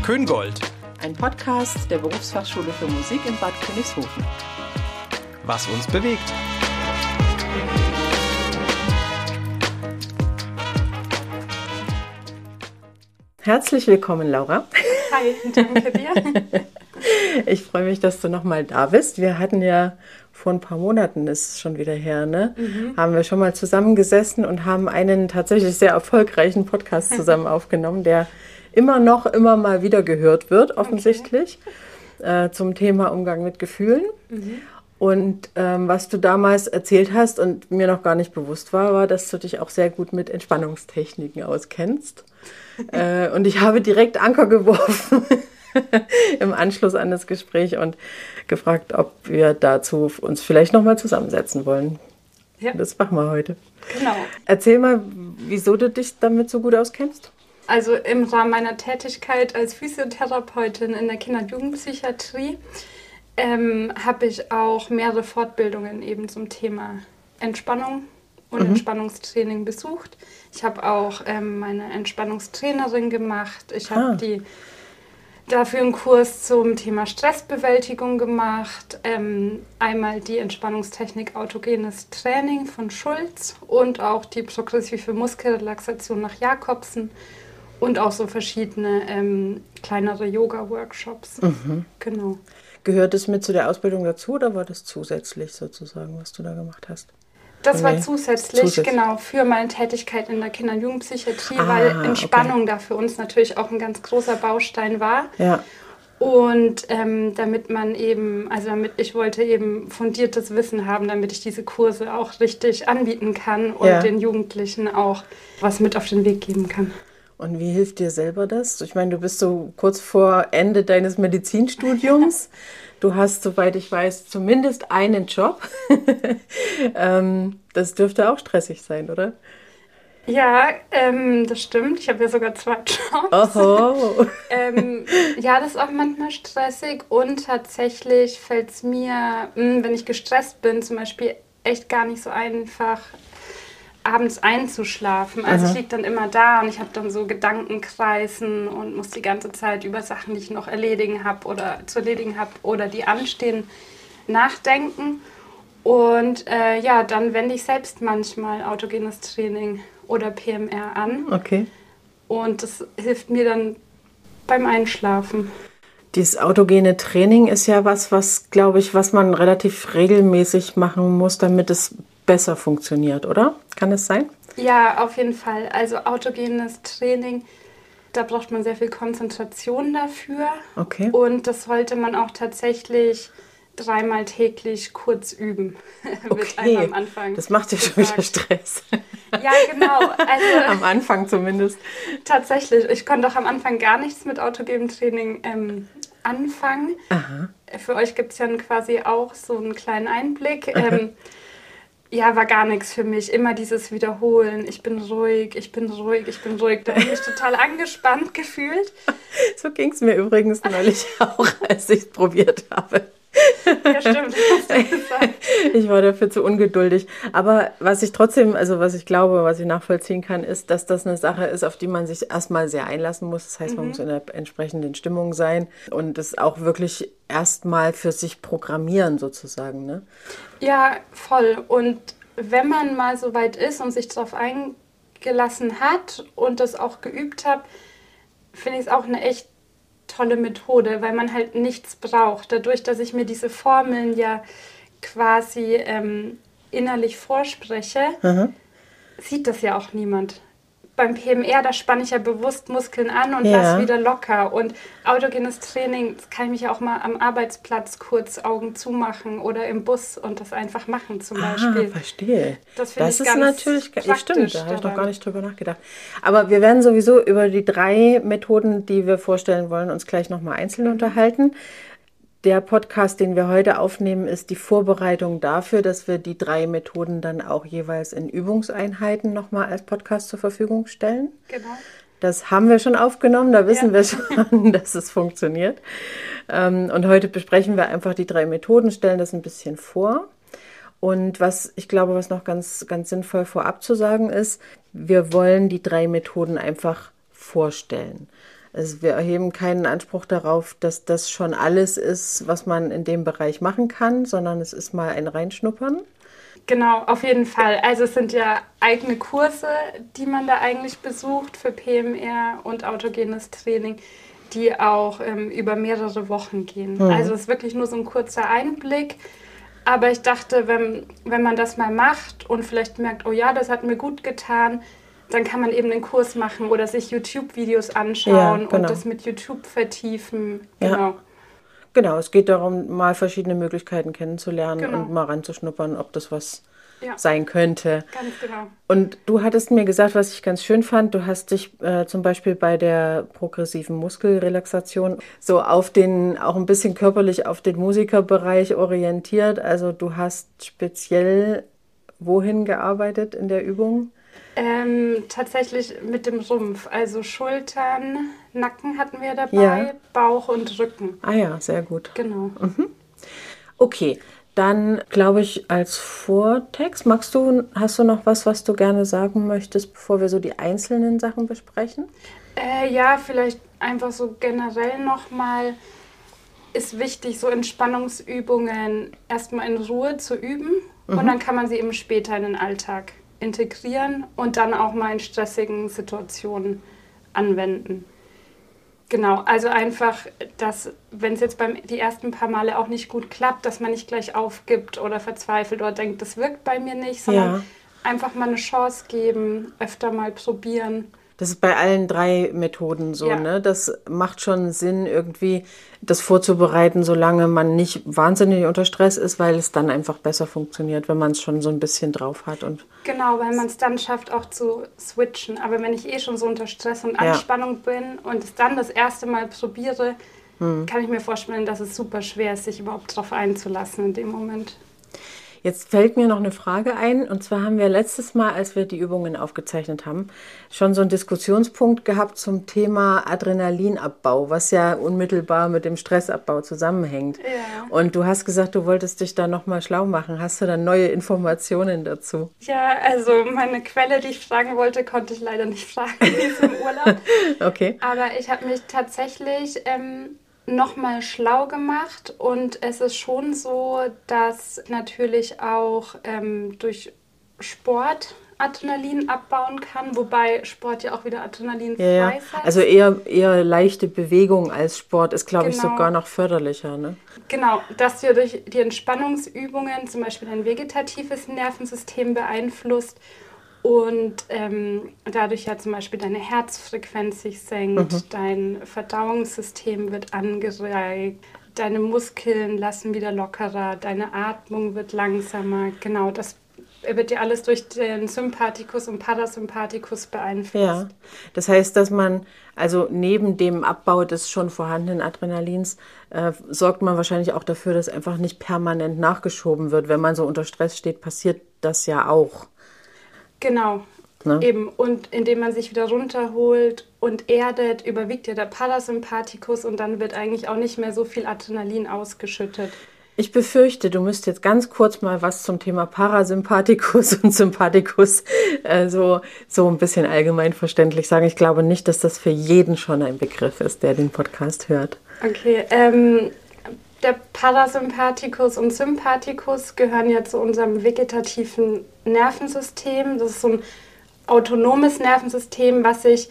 Köngold. Ein Podcast der Berufsfachschule für Musik in Bad Königshofen. Was uns bewegt. Herzlich willkommen, Laura. Hi, danke dir. Ich freue mich, dass du nochmal da bist. Wir hatten ja vor ein paar Monaten, ist es schon wieder her, ne? Haben wir schon mal zusammengesessen und haben einen tatsächlich sehr erfolgreichen Podcast zusammen aufgenommen, der immer mal wieder gehört wird, offensichtlich, zum Thema Umgang mit Gefühlen. Und was du damals erzählt hast und mir noch gar nicht bewusst war, dass du dich auch sehr gut mit Entspannungstechniken auskennst. Und ich habe direkt Anker geworfen im Anschluss an das Gespräch und gefragt, ob wir dazu uns vielleicht nochmal zusammensetzen wollen. Ja. Das machen wir heute. Genau. Erzähl mal, wieso du dich damit so gut auskennst. Also im Rahmen meiner Tätigkeit als Physiotherapeutin in der Kinder- und Jugendpsychiatrie habe ich auch mehrere Fortbildungen eben zum Thema Entspannung und Entspannungstraining besucht. Ich habe auch meine Entspannungstrainerin gemacht. Ich habe dafür einen Kurs zum Thema Stressbewältigung gemacht. Einmal die Entspannungstechnik autogenes Training von Schulz und auch die progressive Muskelrelaxation nach Jakobsen und auch so verschiedene kleinere Yoga-Workshops. Genau. Gehört es mit zu der Ausbildung dazu oder war das zusätzlich sozusagen, was du da gemacht hast? Das war zusätzlich, genau, für meine Tätigkeit in der Kinder- und Jugendpsychiatrie, weil Entspannung da für uns natürlich auch ein ganz großer Baustein war. Ja. Und damit ich wollte eben fundiertes Wissen haben, damit ich diese Kurse auch richtig anbieten kann und den Jugendlichen auch was mit auf den Weg geben kann. Und wie hilft dir selber das? Ich meine, du bist so kurz vor Ende deines Medizinstudiums. Du hast, soweit ich weiß, zumindest einen Job. Das dürfte auch stressig sein, oder? Ja, das stimmt. Ich habe ja sogar 2 Jobs. Oho. Ja, das ist auch manchmal stressig und tatsächlich fällt es mir, wenn ich gestresst bin, zum Beispiel echt gar nicht so einfach, abends einzuschlafen. Also ich liege dann immer da und ich habe dann so Gedankenkreisen und muss die ganze Zeit über Sachen, die ich noch zu erledigen habe oder die anstehen, nachdenken. Und dann wende ich selbst manchmal autogenes Training oder PMR an. Okay. Und das hilft mir dann beim Einschlafen. Dieses autogene Training ist ja was man relativ regelmäßig machen muss, damit es besser funktioniert, oder? Kann es sein? Ja, auf jeden Fall. Also autogenes Training, da braucht man sehr viel Konzentration dafür. Okay. Und das sollte man auch tatsächlich 3-mal täglich kurz üben. Wird einem am Anfang das macht ja schon wieder Stress. Ja, genau. Also, am Anfang zumindest. Tatsächlich. Ich konnte auch am Anfang gar nichts mit autogenem Training anfangen. Aha. Für euch gibt es ja quasi auch so einen kleinen Einblick. Ja, war gar nichts für mich. Immer dieses Wiederholen. Ich bin ruhig, ich bin ruhig, ich bin ruhig. Da habe ich mich total angespannt gefühlt. So ging es mir übrigens neulich auch, als ich es probiert habe. Ja, stimmt. Hast du gesagt. Ich war dafür zu ungeduldig. Aber was ich nachvollziehen kann, ist, dass das eine Sache ist, auf die man sich erstmal sehr einlassen muss. Das heißt, man muss in der entsprechenden Stimmung sein und es auch wirklich erstmal für sich programmieren sozusagen, ne? Ja, voll. Und wenn man mal so weit ist und sich darauf eingelassen hat und das auch geübt hat, finde ich es auch eine echt tolle Methode, weil man halt nichts braucht. Dadurch, dass ich mir diese Formeln ja quasi innerlich vorspreche, sieht das ja auch niemand. Beim PMR, da spanne ich ja bewusst Muskeln an und lasse wieder locker. Und autogenes Training, das kann ich mich ja auch mal am Arbeitsplatz kurz Augen zumachen oder im Bus und das einfach machen zum Beispiel. Verstehe. Das ist ganz natürlich, praktisch stimmt, da habe ich noch gar nicht drüber nachgedacht. Aber wir werden sowieso über die 3 Methoden, die wir vorstellen wollen, uns gleich nochmal einzeln unterhalten. Der Podcast, den wir heute aufnehmen, ist die Vorbereitung dafür, dass wir die 3 Methoden dann auch jeweils in Übungseinheiten nochmal als Podcast zur Verfügung stellen. Genau. Das haben wir schon aufgenommen, da wissen wir schon, dass es funktioniert. Und heute besprechen wir einfach die 3 Methoden, stellen das ein bisschen vor. Und was noch ganz, ganz sinnvoll vorab zu sagen ist, wir wollen die 3 Methoden einfach vorstellen. Also wir erheben keinen Anspruch darauf, dass das schon alles ist, was man in dem Bereich machen kann, sondern es ist mal ein Reinschnuppern. Genau, auf jeden Fall. Also es sind ja eigene Kurse, die man da eigentlich besucht für PMR und autogenes Training, die auch über mehrere Wochen gehen. Also es ist wirklich nur so ein kurzer Einblick. Aber ich dachte, wenn man das mal macht und vielleicht merkt, oh ja, das hat mir gut getan, dann kann man eben einen Kurs machen oder sich YouTube-Videos anschauen und das mit YouTube vertiefen. Genau. Ja. Genau, es geht darum, mal verschiedene Möglichkeiten kennenzulernen und mal ranzuschnuppern, ob das was sein könnte. Ganz genau. Und du hattest mir gesagt, was ich ganz schön fand, du hast dich zum Beispiel bei der progressiven Muskelrelaxation so auf auch ein bisschen körperlich auf den Musikerbereich orientiert. Also du hast speziell wohin gearbeitet in der Übung? Tatsächlich mit dem Rumpf, also Schultern, Nacken hatten wir dabei, Bauch und Rücken. Ah ja, sehr gut. Genau. Okay, dann glaube ich als Vortext, hast du noch was du gerne sagen möchtest, bevor wir so die einzelnen Sachen besprechen? Ja, vielleicht einfach so generell nochmal, ist wichtig, so Entspannungsübungen erstmal in Ruhe zu üben und dann kann man sie eben später in den Alltag integrieren und dann auch mal in stressigen Situationen anwenden. Genau, also einfach, dass, wenn es jetzt die ersten paar Male auch nicht gut klappt, dass man nicht gleich aufgibt oder verzweifelt oder denkt, das wirkt bei mir nicht, sondern einfach mal eine Chance geben, öfter mal probieren. Das ist bei allen 3 Methoden so, ne? Das macht schon Sinn, irgendwie das vorzubereiten, solange man nicht wahnsinnig unter Stress ist, weil es dann einfach besser funktioniert, wenn man es schon so ein bisschen drauf hat. Genau, weil man es dann schafft, auch zu switchen. Aber wenn ich schon so unter Stress und Anspannung bin und es dann das erste Mal probiere, kann ich mir vorstellen, dass es super schwer ist, sich überhaupt darauf einzulassen in dem Moment. Jetzt fällt mir noch eine Frage ein, und zwar haben wir letztes Mal, als wir die Übungen aufgezeichnet haben, schon so einen Diskussionspunkt gehabt zum Thema Adrenalinabbau, was ja unmittelbar mit dem Stressabbau zusammenhängt. Ja. Und du hast gesagt, du wolltest dich da nochmal schlau machen. Hast du dann neue Informationen dazu? Ja, also meine Quelle, die ich fragen wollte, konnte ich leider nicht fragen, die ist im Urlaub. Okay. Aber ich habe mich tatsächlich nochmal schlau gemacht und es ist schon so, dass natürlich auch durch Sport Adrenalin abbauen kann, wobei Sport ja auch wieder Adrenalin freisetzt. Also eher leichte Bewegung als Sport ist, glaube ich, sogar noch förderlicher, ne? Genau, dass du durch die Entspannungsübungen zum Beispiel dein vegetatives Nervensystem beeinflusst und dadurch ja zum Beispiel deine Herzfrequenz sich senkt, dein Verdauungssystem wird angeregt, deine Muskeln lassen wieder lockerer, deine Atmung wird langsamer. Genau, das wird ja alles durch den Sympathikus und Parasympathikus beeinflusst. Ja, das heißt, dass man, also neben dem Abbau des schon vorhandenen Adrenalins, sorgt man wahrscheinlich auch dafür, dass einfach nicht permanent nachgeschoben wird. Wenn man so unter Stress steht, passiert das ja auch. Genau, ne? Eben. Und indem man sich wieder runterholt und erdet, überwiegt ja der Parasympathikus und dann wird eigentlich auch nicht mehr so viel Adrenalin ausgeschüttet. Ich befürchte, du müsst jetzt ganz kurz mal was zum Thema Parasympathikus und Sympathikus so ein bisschen allgemeinverständlich sagen. Ich glaube nicht, dass das für jeden schon ein Begriff ist, der den Podcast hört. Okay, der Parasympathikus und Sympathikus gehören ja zu unserem vegetativen Nervensystem. Das ist so ein autonomes Nervensystem, was sich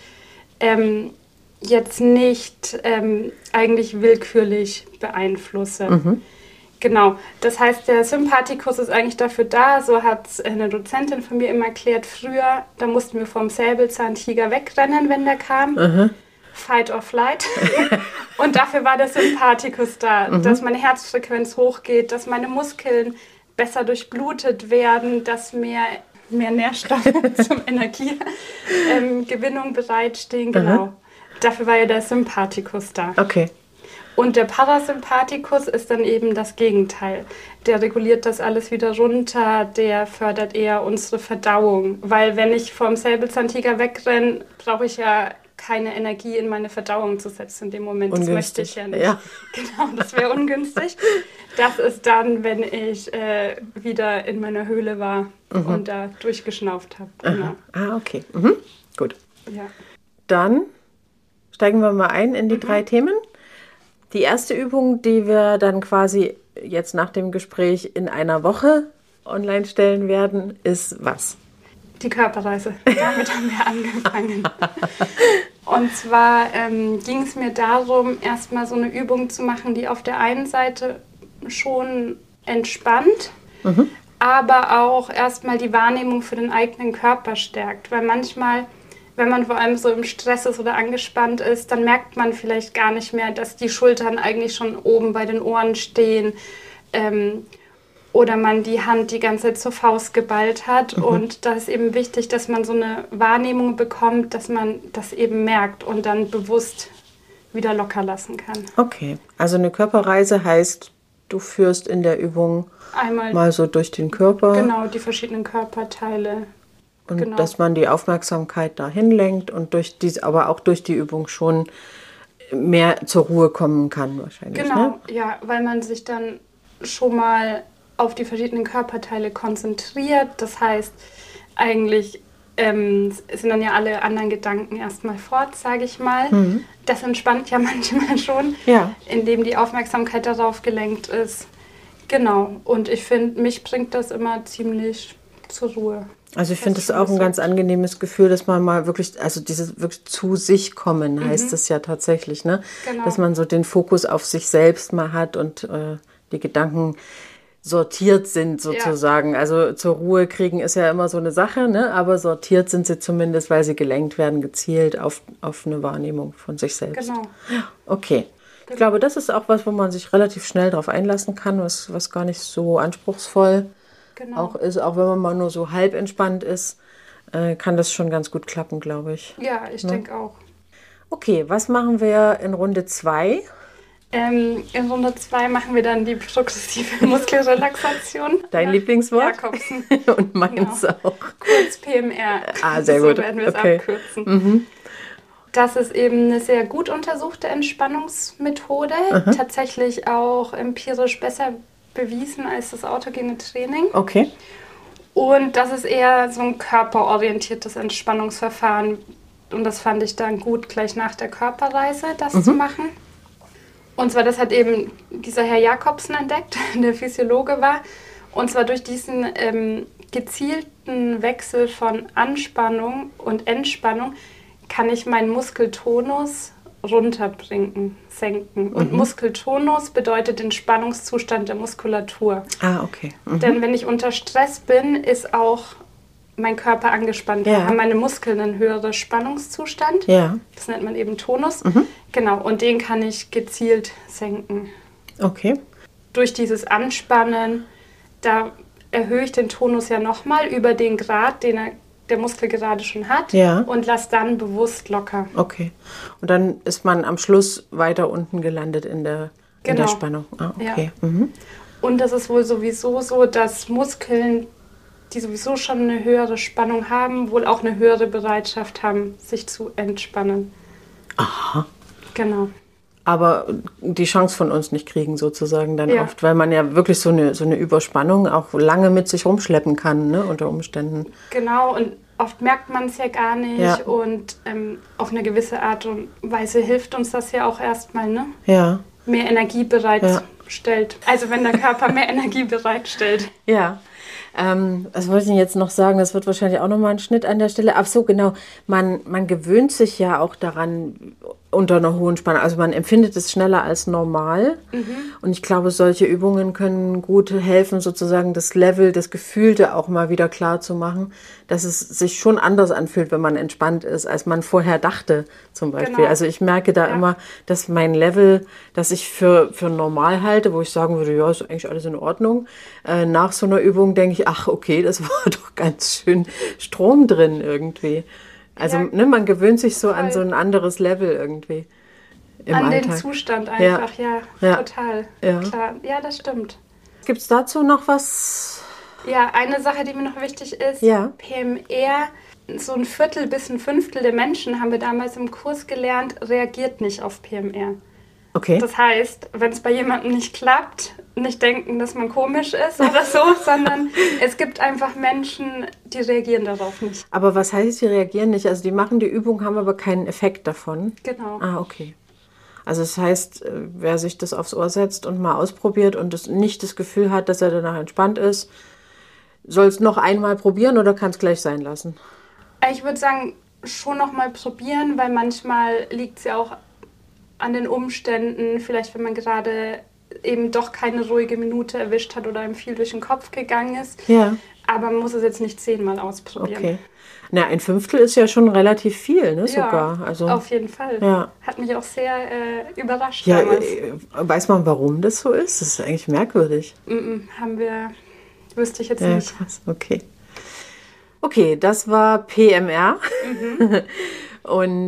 jetzt nicht eigentlich willkürlich beeinflusse. Genau, das heißt, der Sympathikus ist eigentlich dafür da, so hat es eine Dozentin von mir immer erklärt, früher, da mussten wir vom Säbelzahntiger wegrennen, wenn der kam. Fight or flight. Und dafür war der Sympathikus da, dass meine Herzfrequenz hochgeht, dass meine Muskeln besser durchblutet werden, dass mehr Nährstoffe zum Energiegewinnung bereitstehen. Genau. Dafür war ja der Sympathikus da. Okay. Und der Parasympathikus ist dann eben das Gegenteil. Der reguliert das alles wieder runter, der fördert eher unsere Verdauung. Weil wenn ich vom Säbelzahntiger wegrenne, brauche ich ja keine Energie in meine Verdauung zu setzen in dem Moment. Ungünstig. Das möchte ich ja nicht. Ja. Genau, das wäre ungünstig. Das ist dann, wenn ich wieder in meiner Höhle war und da durchgeschnauft habe. Genau. Ah, okay. Gut. Ja. Dann steigen wir mal ein in die 3 Themen. Die erste Übung, die wir dann quasi jetzt nach dem Gespräch in einer Woche online stellen werden, ist was? Die Körperreise. Damit haben wir angefangen. Und zwar ging es mir darum, erstmal so eine Übung zu machen, die auf der einen Seite schon entspannt, aber auch erstmal die Wahrnehmung für den eigenen Körper stärkt. Weil manchmal, wenn man vor allem so im Stress ist oder angespannt ist, dann merkt man vielleicht gar nicht mehr, dass die Schultern eigentlich schon oben bei den Ohren stehen. Oder man die Hand die ganze Zeit zur Faust geballt hat. Und da ist eben wichtig, dass man so eine Wahrnehmung bekommt, dass man das eben merkt und dann bewusst wieder locker lassen kann. Okay, also eine Körperreise heißt, du führst in der Übung Einmal mal so durch den Körper. Genau, die verschiedenen Körperteile. Und dass man die Aufmerksamkeit dahin lenkt und aber auch durch die Übung schon mehr zur Ruhe kommen kann wahrscheinlich. Genau, ja, weil man sich dann schon mal auf die verschiedenen Körperteile konzentriert. Das heißt, eigentlich sind dann ja alle anderen Gedanken erstmal fort, sage ich mal. Das entspannt ja manchmal schon, indem die Aufmerksamkeit darauf gelenkt ist. Genau, und ich finde, mich bringt das immer ziemlich zur Ruhe. Also ich finde es auch ein ganz angenehmes Gefühl, dass man mal wirklich, also dieses wirklich zu sich kommen, heißt es ja tatsächlich, ne? Genau. Dass man so den Fokus auf sich selbst mal hat und die Gedanken sortiert sind sozusagen. Ja. Also zur Ruhe kriegen ist ja immer so eine Sache, ne? Aber sortiert sind sie zumindest, weil sie gelenkt werden, gezielt auf eine Wahrnehmung von sich selbst. Genau. Okay. Ich glaube, das ist auch was, wo man sich relativ schnell drauf einlassen kann, was gar nicht so anspruchsvoll auch ist. Auch wenn man mal nur so halb entspannt ist, kann das schon ganz gut klappen, glaube ich. Ja, ich denke auch. Okay, was machen wir in Runde 2? In Runde 2 machen wir dann die progressive Muskelrelaxation. Dein Lieblingswort? Jakobsen. Und meins auch. Kurz PMR. Sehr gut. So werden wir es abkürzen. Das ist eben eine sehr gut untersuchte Entspannungsmethode. Tatsächlich auch empirisch besser bewiesen als das autogene Training. Okay. Und das ist eher so ein körperorientiertes Entspannungsverfahren. Und das fand ich dann gut, gleich nach der Körperreise das zu machen. Und zwar, das hat eben dieser Herr Jakobsen entdeckt, der Physiologe war. Und zwar durch diesen gezielten Wechsel von Anspannung und Entspannung kann ich meinen Muskeltonus runterbringen, senken. Und Muskeltonus bedeutet den Spannungszustand der Muskulatur. Ah, okay. Denn wenn ich unter Stress bin, ist auch mein Körper angespannt. Da haben meine Muskeln einen höheren Spannungszustand. Ja. Das nennt man eben Tonus. Genau, und den kann ich gezielt senken. Okay. Durch dieses Anspannen, da erhöhe ich den Tonus ja nochmal über den Grad, den der Muskel gerade schon hat. Ja. Und lasse dann bewusst locker. Okay. Und dann ist man am Schluss weiter unten gelandet in der Spannung. Ah, okay. Ja. Und das ist wohl sowieso so, dass Muskeln, die sowieso schon eine höhere Spannung haben, wohl auch eine höhere Bereitschaft haben, sich zu entspannen. Aha. Genau. Aber die Chance von uns nicht kriegen sozusagen dann oft, weil man ja wirklich so eine Überspannung auch lange mit sich rumschleppen kann, ne, unter Umständen. Genau, und oft merkt man es ja gar nicht. Ja. Und auf eine gewisse Art und Weise hilft uns das ja auch erstmal, ne? Ja. Mehr Energie bereitstellt. Also wenn der Körper mehr Energie bereitstellt. Ja. Was wollte ich denn jetzt noch sagen? Das wird wahrscheinlich auch nochmal ein Schnitt an der Stelle. Ach so, genau. Man gewöhnt sich ja auch daran unter einer hohen Spannung. Also man empfindet es schneller als normal. Und ich glaube, solche Übungen können gut helfen, sozusagen das Level, das Gefühlte auch mal wieder klar zu machen, dass es sich schon anders anfühlt, wenn man entspannt ist, als man vorher dachte, zum Beispiel. Genau. Also ich merke da immer, dass mein Level, das ich für normal halte, wo ich sagen würde, ja, ist eigentlich alles in Ordnung, nach so einer Übung denke ich, ach, okay, das war doch ganz schön Strom drin irgendwie. Also ne, man gewöhnt sich so an so ein anderes Level irgendwie im Alltag. An den Zustand einfach, ja. Total. Ja. Klar. Ja, das stimmt. Gibt es dazu noch was? Ja, eine Sache, die mir noch wichtig ist, PMR, so 1/4 bis 1/5 der Menschen, haben wir damals im Kurs gelernt, reagiert nicht auf PMR. Okay. Das heißt, wenn es bei jemandem nicht klappt, nicht denken, dass man komisch ist oder so, sondern es gibt einfach Menschen, die reagieren darauf nicht. Aber was heißt, die reagieren nicht? Also die machen die Übung, haben aber keinen Effekt davon? Genau. Ah, okay. Also das heißt, wer sich das aufs Ohr setzt und mal ausprobiert und nicht das Gefühl hat, dass er danach entspannt ist, soll es noch einmal probieren oder kann es gleich sein lassen? Ich würde sagen, schon noch mal probieren, weil manchmal liegt es ja auch an den Umständen, vielleicht wenn man gerade eben doch keine ruhige Minute erwischt hat oder einem viel durch den Kopf gegangen ist. Ja. Aber man muss es jetzt nicht 10-mal ausprobieren. Okay. Na, 1/5 ist ja schon relativ viel, ne, sogar. Ja, also, auf jeden Fall. Ja. Hat mich auch sehr überrascht Ja, damals. weiß man, warum das so ist? Das ist eigentlich merkwürdig. Wüsste ich jetzt Ja, nicht. krass, okay. Okay, das war PMR. Und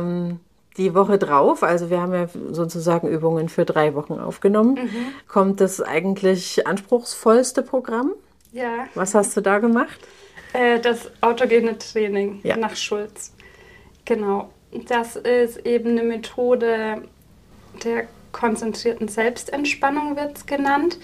die Woche drauf, also wir haben ja sozusagen Übungen für 3 Wochen aufgenommen, kommt das eigentlich anspruchsvollste Programm. Ja. Was hast du da gemacht? Das autogene Training Ja. nach Schulz. Genau. Das ist eben eine Methode der konzentrierten Selbstentspannung, wird es genannt.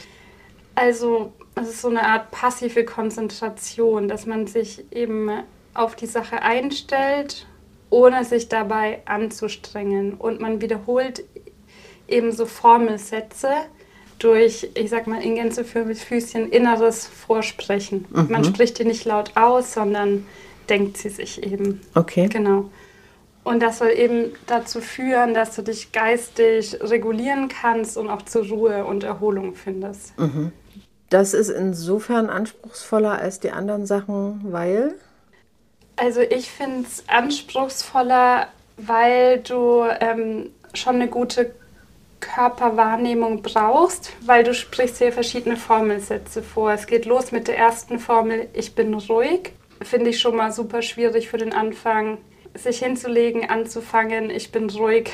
Also es ist so eine Art passive Konzentration, dass man sich eben auf die Sache einstellt, ohne sich dabei anzustrengen. Und man wiederholt eben so Formelsätze durch, ich sag mal in Gänsefüßchen, inneres Vorsprechen. Man spricht die nicht laut aus, sondern denkt sie sich eben. Okay. Genau. Und das soll eben dazu führen, dass du dich geistig regulieren kannst und auch zur Ruhe und Erholung findest. Das ist insofern anspruchsvoller als die anderen Sachen, weil? Also ich finde es anspruchsvoller, weil du schon eine gute Körperwahrnehmung brauchst, weil du sprichst hier verschiedene Formelsätze vor. Es geht los mit der ersten Formel, ich bin ruhig. Finde ich schon mal super schwierig für den Anfang, sich hinzulegen, anzufangen, ich bin ruhig.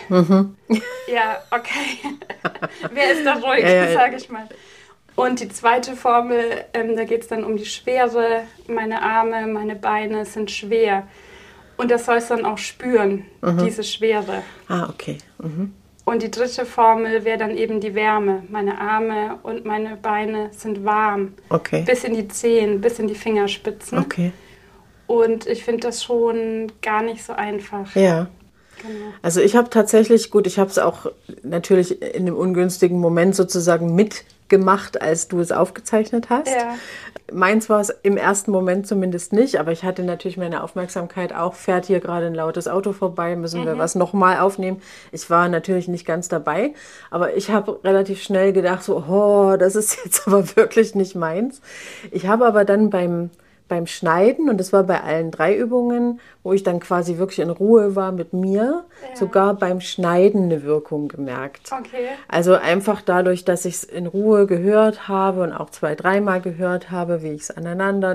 Ja, okay. Wer ist da ruhig, sage ich mal. Und die zweite Formel, da geht es dann um die Schwere. Meine Arme, meine Beine sind schwer. Und das sollst du dann auch spüren, diese Schwere. Ah, okay. Und die dritte Formel wäre dann eben die Wärme. Meine Arme und meine Beine sind warm. Okay. Bis in die Zehen, bis in die Fingerspitzen. Okay. Und ich finde das schon gar nicht so einfach. Ja. Genau. Also ich habe tatsächlich, ich habe es auch natürlich in einem ungünstigen Moment sozusagen mitgemacht, als du es aufgezeichnet hast. Ja. Meins war es im ersten Moment zumindest nicht, aber ich hatte natürlich meine Aufmerksamkeit auch, fährt hier gerade ein lautes Auto vorbei, müssen wir was nochmal aufnehmen. Ich war natürlich nicht ganz dabei, aber ich habe relativ schnell gedacht, so, das ist jetzt aber wirklich nicht meins. Ich habe aber dann beim Schneiden, und das war bei allen 3 Übungen, wo ich dann quasi wirklich in Ruhe war mit mir, sogar beim Schneiden eine Wirkung gemerkt. Okay. Also einfach dadurch, dass ich es in Ruhe gehört habe und auch 2-3 Mal gehört habe, wie ich es aneinander,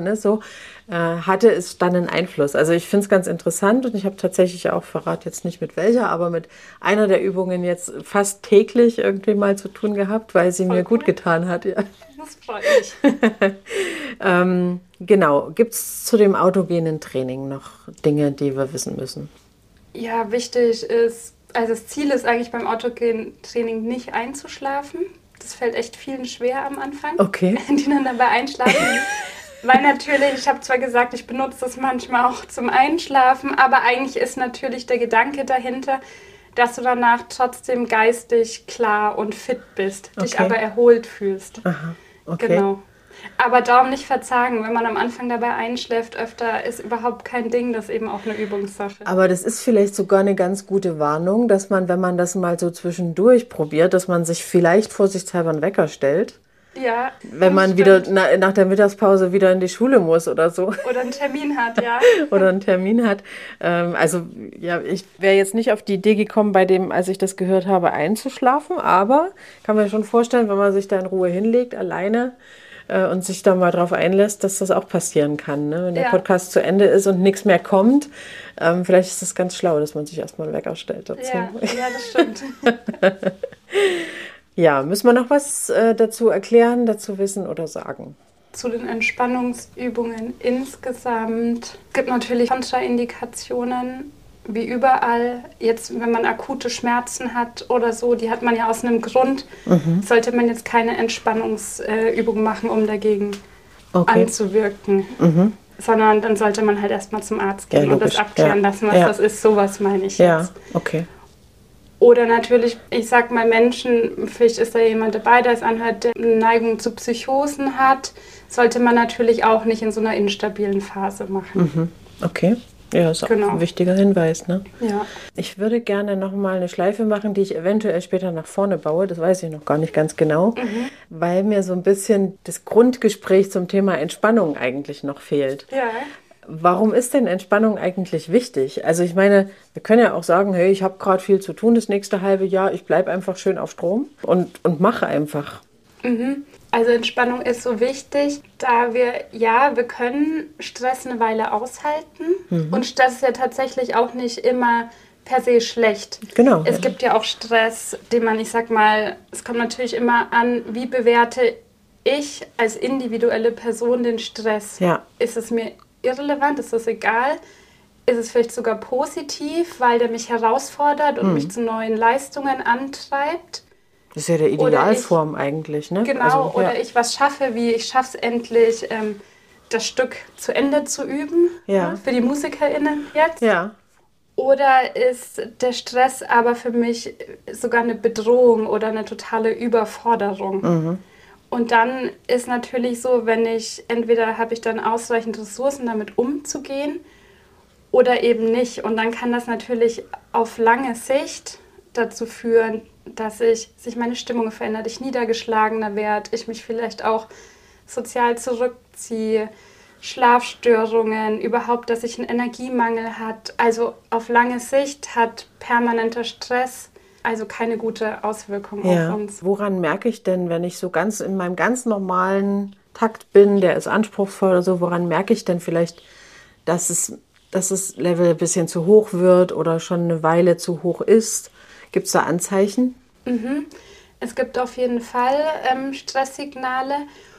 hatte es dann einen Einfluss. Also ich finde es ganz interessant und ich habe tatsächlich auch, verrate jetzt nicht mit welcher, aber mit einer der Übungen jetzt fast täglich irgendwie mal zu tun gehabt, weil sie mir gut getan hat. Ja. Das freut mich. Genau. Gibt es zu dem autogenen Training noch Dinge, die wir wissen müssen? Ja, wichtig ist, also das Ziel ist eigentlich beim autogenen Training nicht einzuschlafen. Das fällt echt vielen schwer am Anfang, Okay. die dann dabei einschlafen. Weil natürlich, ich habe zwar gesagt, ich benutze das manchmal auch zum Einschlafen, aber eigentlich ist natürlich der Gedanke dahinter, dass du danach trotzdem geistig klar und fit bist, dich Okay. aber erholt fühlst. Aha. Okay. Genau. Aber darum nicht verzagen, wenn man am Anfang dabei einschläft öfter, ist überhaupt kein Ding, das ist eben auch eine Übungssache. Aber das ist vielleicht sogar eine ganz gute Warnung, dass man, wenn man das mal so zwischendurch probiert, dass man sich vielleicht vorsichtshalber einen Wecker stellt. Ja. Wenn man stimmt. wieder nach der Mittagspause wieder in die Schule muss oder so. Oder einen Termin hat, ja. Oder einen Termin hat. Also ja, ich wäre jetzt nicht auf die Idee gekommen, als ich das gehört habe, einzuschlafen. Aber kann mir schon vorstellen, wenn man sich da in Ruhe hinlegt, alleine und sich da mal drauf einlässt, dass das auch passieren kann. Ne? Wenn der Podcast zu Ende ist und nichts mehr kommt, vielleicht ist es ganz schlau, dass man sich erstmal einen Wecker stellt dazu. Ja, das stimmt. Ja, müssen wir noch was dazu erklären, dazu wissen oder sagen? Zu den Entspannungsübungen insgesamt. Es gibt natürlich Kontraindikationen, wie überall. Jetzt, wenn man akute Schmerzen hat oder so, die hat man ja aus einem Grund, sollte man jetzt keine Entspannungsübung machen, um dagegen anzuwirken. Sondern dann sollte man halt erstmal zum Arzt gehen und das abklären lassen, was das ist. Sowas meine ich jetzt. Ja, okay. Oder natürlich, ich sag mal Menschen, vielleicht ist da jemand dabei, der es anhört, der eine Neigung zu Psychosen hat, sollte man natürlich auch nicht in so einer instabilen Phase machen. Okay. Ja, ist auch ein wichtiger Hinweis, ne? Ja. Ich würde gerne nochmal eine Schleife machen, die ich eventuell später nach vorne baue. Das weiß ich noch gar nicht ganz genau, weil mir so ein bisschen das Grundgespräch zum Thema Entspannung eigentlich noch fehlt. Ja. Warum ist denn Entspannung eigentlich wichtig? Also ich meine, wir können ja auch sagen, hey, ich habe gerade viel zu tun das nächste halbe Jahr, ich bleibe einfach schön auf Strom und mache einfach. Also Entspannung ist so wichtig, da wir können Stress eine Weile aushalten und Stress ist ja tatsächlich auch nicht immer per se schlecht. Genau. Es gibt ja auch Stress, den man, ich sag mal, es kommt natürlich immer an, wie bewerte ich als individuelle Person den Stress? Ja. Ist es mir irrelevant? Ist es egal? Ist es vielleicht sogar positiv, weil der mich herausfordert und mich zu neuen Leistungen antreibt? Das ist ja der Idealform eigentlich, ne? Genau, also, oder ich was schaffe, wie ich schaffe es endlich, das Stück zu Ende zu üben, für die MusikerInnen jetzt. Ja. Oder ist der Stress aber für mich sogar eine Bedrohung oder eine totale Überforderung? Und dann ist natürlich so, entweder habe ich dann ausreichend Ressourcen, damit umzugehen, oder eben nicht. Und dann kann das natürlich auf lange Sicht dazu führen, dass sich meine Stimmung verändert, ich niedergeschlagener werde, ich mich vielleicht auch sozial zurückziehe, Schlafstörungen, überhaupt, dass ich einen Energiemangel hat. Also auf lange Sicht hat permanenter Stress also keine gute Auswirkung auf uns. Woran merke ich denn, wenn ich so ganz in meinem ganz normalen Takt bin, der ist anspruchsvoll oder so, woran merke ich denn vielleicht, dass das Level ein bisschen zu hoch wird oder schon eine Weile zu hoch ist? Gibt es da Anzeichen? Es gibt auf jeden Fall Stresssignale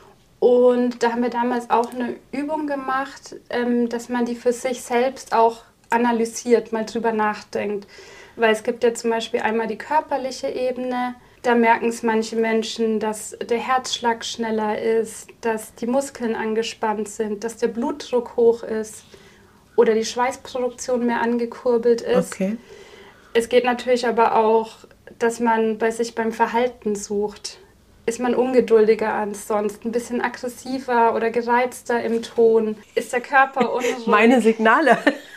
und da haben wir damals auch eine Übung gemacht, dass man die für sich selbst auch analysiert, mal drüber nachdenkt. Weil es gibt ja zum Beispiel einmal die körperliche Ebene, da merken es manche Menschen, dass der Herzschlag schneller ist, dass die Muskeln angespannt sind, dass der Blutdruck hoch ist oder die Schweißproduktion mehr angekurbelt ist. Okay. Es geht natürlich aber auch, dass man bei sich beim Verhalten sucht. Ist man ungeduldiger als sonst, ein bisschen aggressiver oder gereizter im Ton? Ist der Körper unruhig? Meine Signale.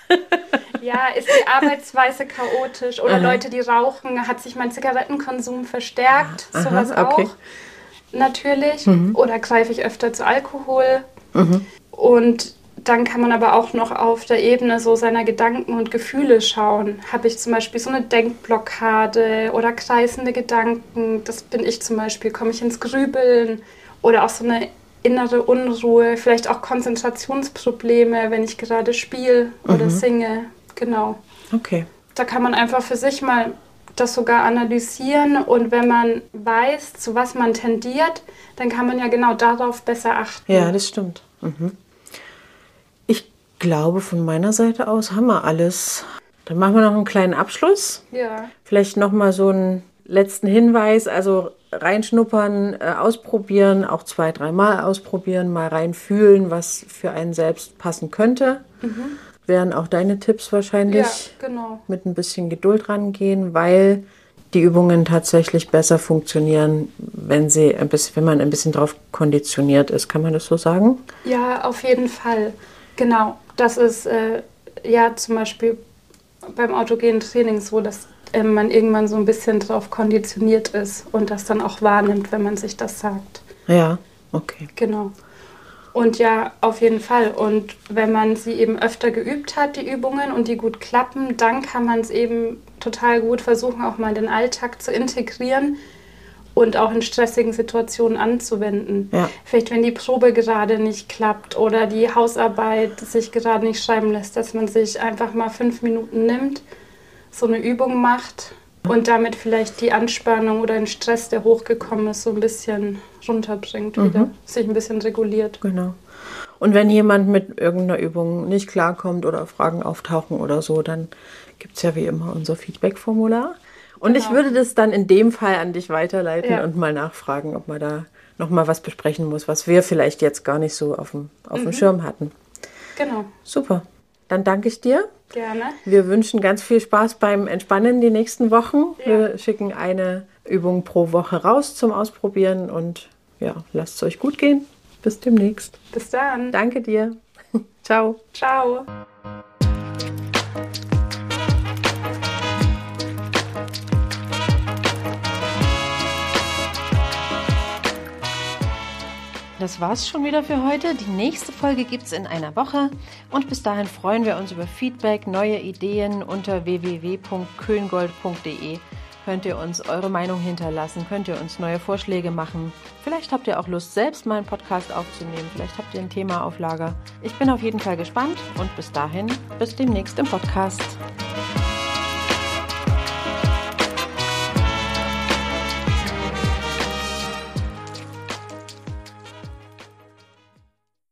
Ja, ist die Arbeitsweise chaotisch? Oder Leute, die rauchen, hat sich mein Zigarettenkonsum verstärkt? Sowas auch natürlich. Oder greife ich öfter zu Alkohol? Und dann kann man aber auch noch auf der Ebene so seiner Gedanken und Gefühle schauen. Habe ich zum Beispiel so eine Denkblockade oder kreisende Gedanken? Das bin ich zum Beispiel. Komme ich ins Grübeln? Oder auch so eine innere Unruhe, vielleicht auch Konzentrationsprobleme, wenn ich gerade spiele oder singe. Genau. Okay. Da kann man einfach für sich mal das sogar analysieren und wenn man weiß, zu was man tendiert, dann kann man ja genau darauf besser achten. Ja, das stimmt. Ich glaube, von meiner Seite aus haben wir alles. Dann machen wir noch einen kleinen Abschluss. Ja. Vielleicht noch mal so einen letzten Hinweis, also reinschnuppern, ausprobieren, auch 2-3 Mal ausprobieren, mal reinfühlen, was für einen selbst passen könnte. Wären auch deine Tipps wahrscheinlich. Ja, genau. Mit ein bisschen Geduld rangehen, weil die Übungen tatsächlich besser funktionieren, wenn man ein bisschen drauf konditioniert ist. Kann man das so sagen? Ja, auf jeden Fall. Genau. Das ist zum Beispiel beim autogenen Training so, dass man irgendwann so ein bisschen drauf konditioniert ist und das dann auch wahrnimmt, wenn man sich das sagt. Ja, okay. Genau. Und ja, auf jeden Fall. Und wenn man sie eben öfter geübt hat, die Übungen, und die gut klappen, dann kann man es eben total gut versuchen, auch mal in den Alltag zu integrieren und auch in stressigen Situationen anzuwenden. Ja. Vielleicht, wenn die Probe gerade nicht klappt oder die Hausarbeit sich gerade nicht schreiben lässt, dass man sich einfach mal 5 Minuten nimmt, so eine Übung macht und damit vielleicht die Anspannung oder den Stress, der hochgekommen ist, so ein bisschen runterbringt, wieder sich ein bisschen reguliert. Genau. Und wenn jemand mit irgendeiner Übung nicht klarkommt oder Fragen auftauchen oder so, dann gibt es ja wie immer unser Feedback-Formular. Und ich würde das dann in dem Fall an dich weiterleiten und mal nachfragen, ob man da nochmal was besprechen muss, was wir vielleicht jetzt gar nicht so auf dem Schirm hatten. Genau. Super. Dann danke ich dir. Gerne. Wir wünschen ganz viel Spaß beim Entspannen die nächsten Wochen. Ja. Wir schicken eine Übung pro Woche raus zum Ausprobieren und ja, lasst es euch gut gehen. Bis demnächst. Bis dann. Danke dir. Ciao. Ciao. Das war's schon wieder für heute. Die nächste Folge gibt's in einer Woche. Und bis dahin freuen wir uns über Feedback, neue Ideen unter www.kölngold.de. Könnt ihr uns eure Meinung hinterlassen, könnt ihr uns neue Vorschläge machen. Vielleicht habt ihr auch Lust, selbst mal einen Podcast aufzunehmen. Vielleicht habt ihr ein Thema auf Lager. Ich bin auf jeden Fall gespannt und bis dahin, bis demnächst im Podcast.